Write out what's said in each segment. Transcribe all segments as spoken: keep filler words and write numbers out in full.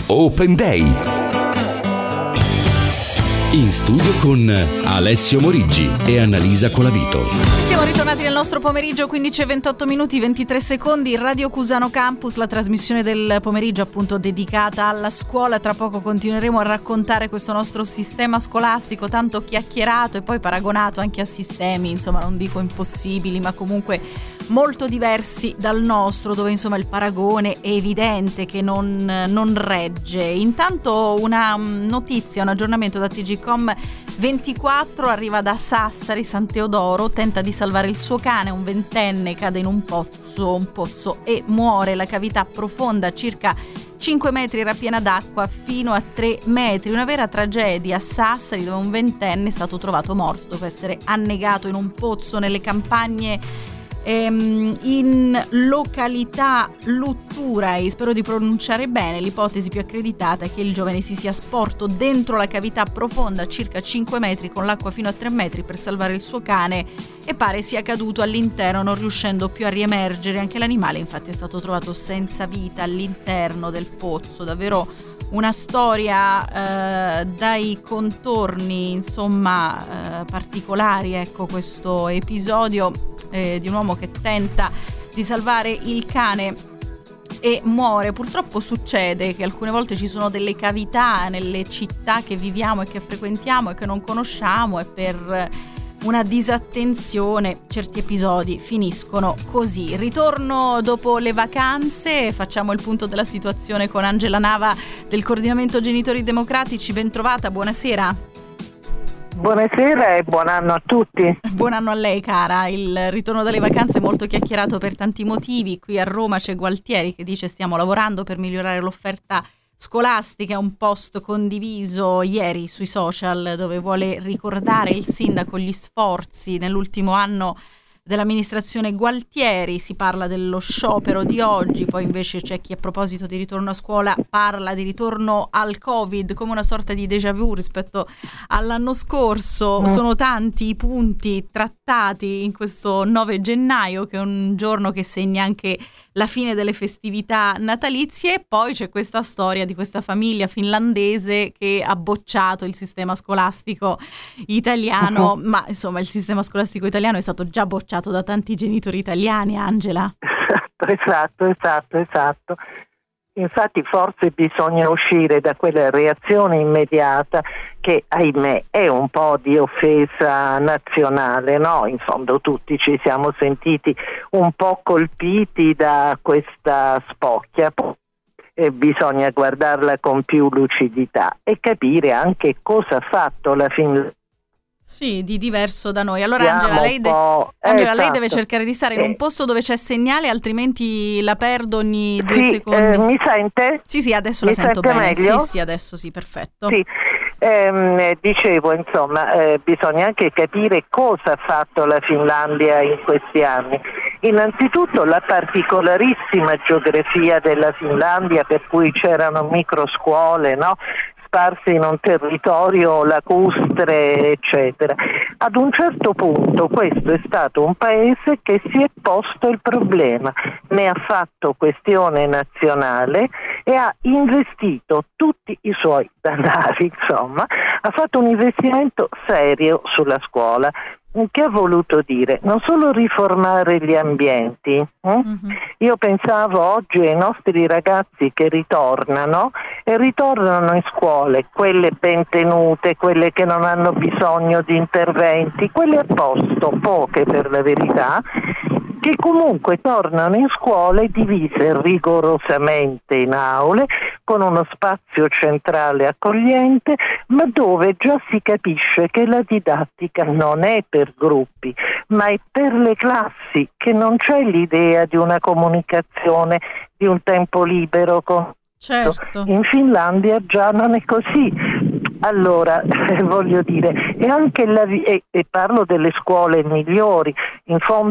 Open Day. In studio con Alessio Moriggi e Annalisa Colavito. Siamo ritornati nel nostro pomeriggio, quindici e ventotto minuti, ventitré secondi, Radio Cusano Campus, la trasmissione del pomeriggio appunto dedicata alla scuola. Tra poco continueremo a raccontare questo nostro sistema scolastico tanto chiacchierato e poi paragonato anche a sistemi, insomma non dico impossibili, ma comunque molto diversi dal nostro, dove insomma il paragone è evidente che non, non regge. Intanto una notizia, un aggiornamento da T G Com ventiquattro arriva da Sassari. San Teodoro tenta di salvare il suo cane, un ventenne cade in un pozzo, un pozzo e muore. La cavità profonda circa cinque metri era piena d'acqua fino a tre metri, una vera tragedia a Sassari, dove un ventenne è stato trovato morto dopo essere annegato in un pozzo nelle campagne in località Lutturai. Spero di pronunciare bene. L'ipotesi più accreditata è che il giovane si sia sporto dentro la cavità profonda circa cinque metri con l'acqua fino a tre metri per salvare il suo cane e pare sia caduto all'interno, non riuscendo più a riemergere. Anche l'animale infatti è stato trovato senza vita all'interno del pozzo. Davvero una storia eh, dai contorni insomma eh, particolari, ecco, questo episodio eh, di un uomo che tenta di salvare il cane e muore. Purtroppo succede che alcune volte ci sono delle cavità nelle città che viviamo e che frequentiamo e che non conosciamo, e per una disattenzione certi episodi finiscono così. Ritorno dopo le vacanze, facciamo il punto della situazione con Angela Nava del Coordinamento Genitori Democratici. Ben trovata, buonasera. Buonasera e buon anno a tutti. Buon anno a lei, cara. Il ritorno dalle vacanze è molto chiacchierato per tanti motivi. Qui a Roma c'è Gualtieri che dice: stiamo lavorando per migliorare l'offerta scolastica. Un post condiviso ieri sui social dove vuole ricordare il sindaco gli sforzi nell'ultimo anno dell'amministrazione Gualtieri. Si parla dello sciopero di oggi, poi invece c'è chi a proposito di ritorno a scuola parla di ritorno al Covid come una sorta di déjà vu rispetto all'anno scorso. Sono tanti i punti trattati in questo nove gennaio, che è un giorno che segna anche la fine delle festività natalizie, e poi c'è questa storia di questa famiglia finlandese che ha bocciato il sistema scolastico italiano. Uh-huh. Ma insomma il sistema scolastico italiano è stato già bocciato da tanti genitori italiani, Angela. Esatto, esatto, esatto. Infatti forse bisogna uscire da quella reazione immediata che, ahimè, è un po' di offesa nazionale, no? In fondo tutti ci siamo sentiti un po' colpiti da questa spocchia. E bisogna guardarla con più lucidità e capire anche cosa ha fatto la Finlandia. Sì, di diverso da noi. Allora Angela, lei, de- Angela esatto. lei deve cercare di stare in un posto dove c'è segnale, altrimenti la perdo ogni due sì, secondi. Eh, mi sente? Sì, sì, adesso mi la sento bene. Meglio? Sì, sì, adesso sì, perfetto. Sì. Eh, dicevo, insomma, eh, bisogna anche capire cosa ha fatto la Finlandia in questi anni. Innanzitutto la particolarissima geografia della Finlandia, per cui c'erano microscuole, no? Sparsi in un territorio lacustre, eccetera. Ad un certo punto questo è stato un paese che si è posto il problema, ne ha fatto questione nazionale e ha investito tutti i suoi danari, insomma, ha fatto un investimento serio sulla scuola. Che ha voluto dire? Non solo riformare gli ambienti. Eh? Mm-hmm. Io pensavo oggi ai nostri ragazzi che ritornano e ritornano in scuole, quelle ben tenute, quelle che non hanno bisogno di interventi, quelle a posto, poche per la verità, che comunque tornano in scuole divise rigorosamente in aule, con uno spazio centrale accogliente, ma dove già si capisce che la didattica non è per gruppi, ma è per le classi, che non c'è l'idea di una comunicazione, di un tempo libero. Con... Certo. In Finlandia già non è così. Allora, eh, voglio dire, e anche la vi- e, e parlo delle scuole migliori, in fondo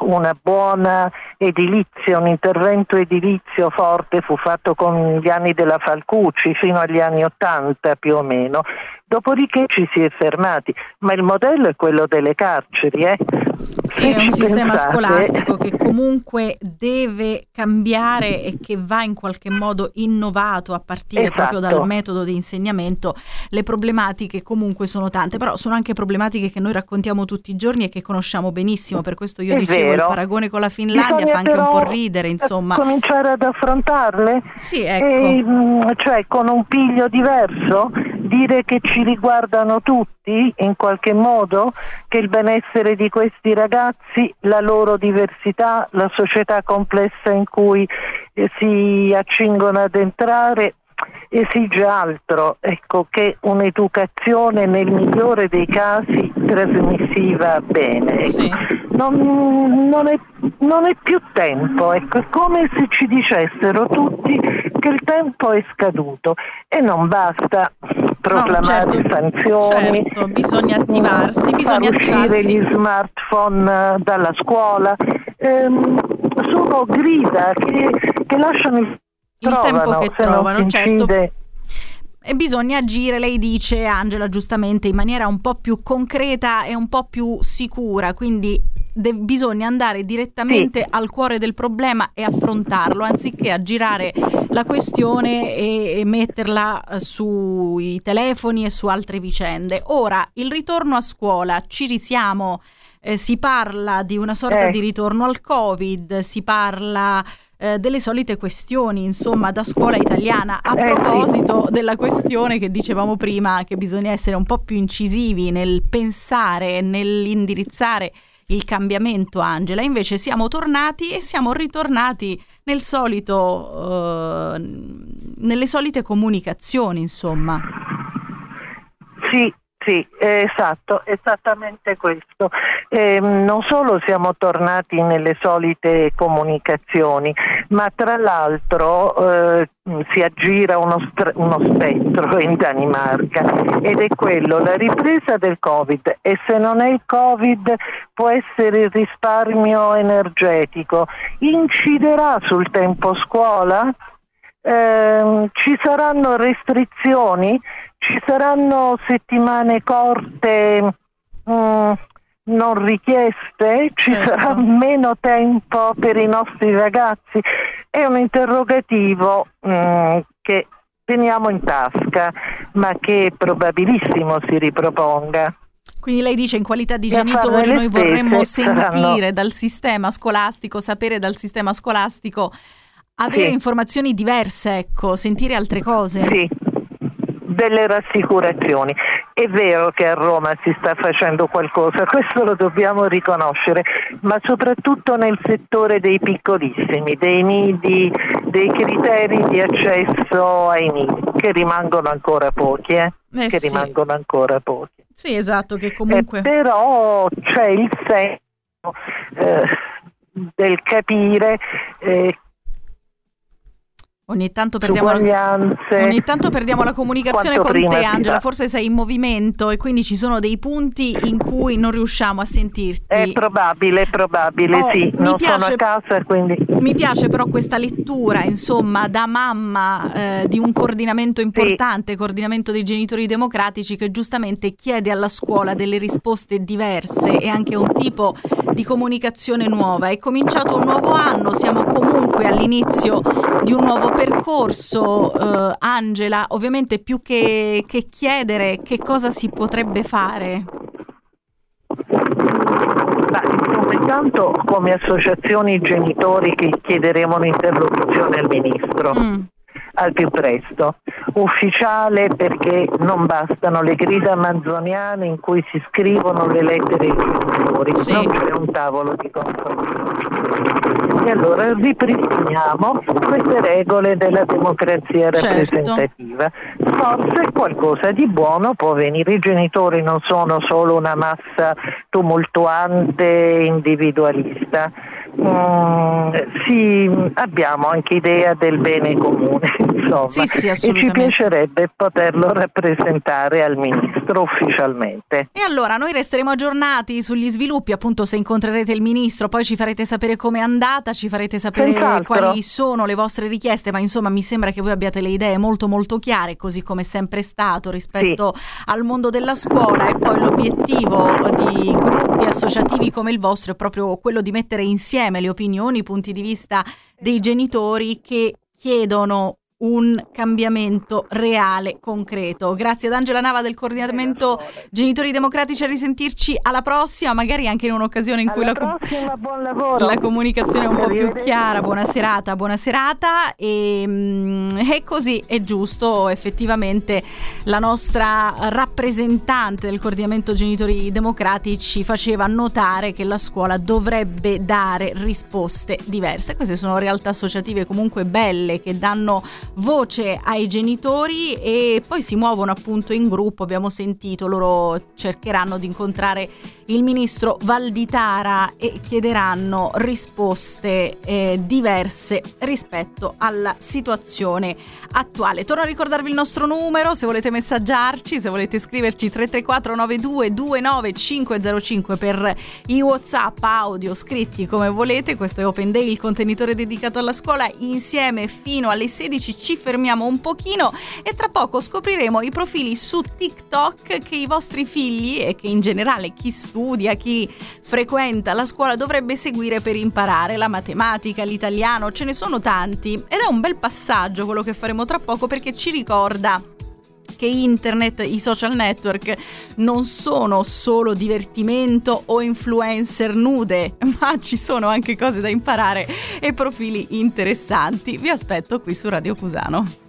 una buona edilizia, un intervento edilizio forte fu fatto con gli anni della Falcucci fino agli anni ottanta più o meno, dopodiché ci si è fermati, ma il modello è quello delle carceri. Eh? Sì, è un sistema pensate... scolastico che comunque deve cambiare e che va in qualche modo innovato a partire esatto. proprio dal metodo di insegnamento. Le problematiche comunque sono tante, però sono anche problematiche che noi raccontiamo tutti i giorni e che conosciamo benissimo, per questo io è dicevo vero. Il paragone con la Finlandia Bisogna fa anche un po' ridere, insomma. Cominciare ad affrontarle? Sì, ecco. E, cioè con un piglio diverso? Dire che ci riguardano tutti in qualche modo, che il benessere di questi ragazzi, la loro diversità, la società complessa in cui eh, si accingono ad entrare esige altro, ecco, che un'educazione nel migliore dei casi trasmissiva bene. Ecco. Sì. Non, non, è, non è più tempo, ecco, è come se ci dicessero tutti che il tempo è scaduto e non basta proclamare no, certo, sanzioni, certo, bisogna attivarsi, bisogna far uscire attivarsi. gli smartphone dalla scuola, ehm, sono grida che, che lasciano il, il trovano, tempo che trovano, certo. E bisogna agire, lei dice, Angela, giustamente, in maniera un po' più concreta e un po' più sicura, quindi de- bisogna andare direttamente sì. al cuore del problema e affrontarlo, anziché aggirare la questione e, e metterla sui telefoni e su altre vicende. Ora, il ritorno a scuola, ci risiamo, eh, si parla di una sorta eh. di ritorno al Covid, si parla... delle solite questioni, insomma, da scuola italiana. A proposito della questione che dicevamo prima, che bisogna essere un po' più incisivi nel pensare, nell'indirizzare il cambiamento, Angela, invece siamo tornati e siamo ritornati nel solito, eh, nelle solite comunicazioni, insomma. Sì. Sì, esatto, esattamente questo. Eh, non solo siamo tornati nelle solite comunicazioni, ma tra l'altro eh, si aggira uno, st- uno spettro in Danimarca ed è quello, la ripresa del Covid, e se non è il Covid può essere il risparmio energetico, inciderà sul tempo scuola? Eh, ci saranno restrizioni? Ci saranno settimane corte mh, non richieste? Ci certo. sarà meno tempo per i nostri ragazzi? È un interrogativo mh, che teniamo in tasca, ma che è probabilissimo si riproponga. Quindi lei dice, in qualità di genitori noi vorremmo sentire saranno... dal sistema scolastico, sapere dal sistema scolastico, avere sì. informazioni diverse, ecco, sentire altre cose. Sì. Delle rassicurazioni. È vero che a Roma si sta facendo qualcosa, questo lo dobbiamo riconoscere, ma soprattutto nel settore dei piccolissimi, dei nidi, dei criteri di accesso ai nidi, che rimangono ancora pochi, eh? Eh che sì. rimangono ancora pochi. Sì, esatto, che comunque... Eh, però c'è il senso eh, del capire eh, Ogni tanto perdiamo la, ogni tanto perdiamo la comunicazione con te, Angela, forse sei in movimento e quindi ci sono dei punti in cui non riusciamo a sentirti. È probabile, è probabile, oh, sì, non piace, sono a casa, quindi... Mi piace però questa lettura, insomma, da mamma eh, di un coordinamento importante, sì. coordinamento dei genitori democratici, che giustamente chiede alla scuola delle risposte diverse e anche un tipo di comunicazione nuova. È cominciato un nuovo anno, siamo comunque all'inizio di un nuovo percorso, eh, Angela, ovviamente più che, che chiedere che cosa si potrebbe fare. Beh, intanto come associazioni genitori che chiederemo un'interlocuzione al ministro mm. al più presto, ufficiale, perché non bastano le grida manzoniane in cui si scrivono le lettere ai genitori, sì. non c'è un tavolo di confronto. E allora ripristiniamo queste regole della democrazia rappresentativa. Certo. Forse qualcosa di buono può venire. I genitori non sono solo una massa tumultuante individualista, mm, sì, abbiamo anche idea del bene comune, insomma, sì, sì, e ci piacerebbe poterlo rappresentare al Ministro ufficialmente. E allora noi resteremo aggiornati sugli sviluppi, appunto se incontrerete il Ministro, poi ci farete sapere com'è andata, ci farete sapere Senz'altro. quali sono le vostre richieste, ma insomma mi sembra che voi abbiate le idee molto molto chiare, così come è sempre stato rispetto sì. al mondo della scuola, e poi l'obiettivo di gruppi associativi come il vostro è proprio quello di mettere insieme le opinioni, i punti di vista dei genitori che chiedono un cambiamento reale, concreto. Grazie ad Angela Nava del coordinamento Genitori Democratici, a risentirci alla prossima, magari anche in un'occasione in cui la, prossima, buon lavoro. la comunicazione è un po' più chiara. Buona serata, buona serata. E, e così è giusto, effettivamente la nostra rappresentante del coordinamento Genitori Democratici faceva notare che la scuola dovrebbe dare risposte diverse. Queste sono realtà associative comunque belle, che danno voce ai genitori e poi si muovono appunto in gruppo. Abbiamo sentito, loro cercheranno di incontrare il ministro Valditara e chiederanno risposte eh, diverse rispetto alla situazione attuale. Torno a ricordarvi il nostro numero, se volete messaggiarci, se volete scriverci tre tre quattro nove due due nove cinque zero cinque per i WhatsApp audio scritti come volete. Questo è Open Day, il contenitore dedicato alla scuola. Insieme fino alle sedici ci fermiamo un pochino e tra poco scopriremo i profili su TikTok che i vostri figli e che in generale chi studia, chi frequenta la scuola dovrebbe seguire per imparare la matematica, l'italiano. Ce ne sono tanti ed è un bel passaggio quello che faremo tra poco, perché ci ricorda che internet, i social network non sono solo divertimento o influencer nude, ma ci sono anche cose da imparare e profili interessanti. Vi aspetto qui su Radio Cusano.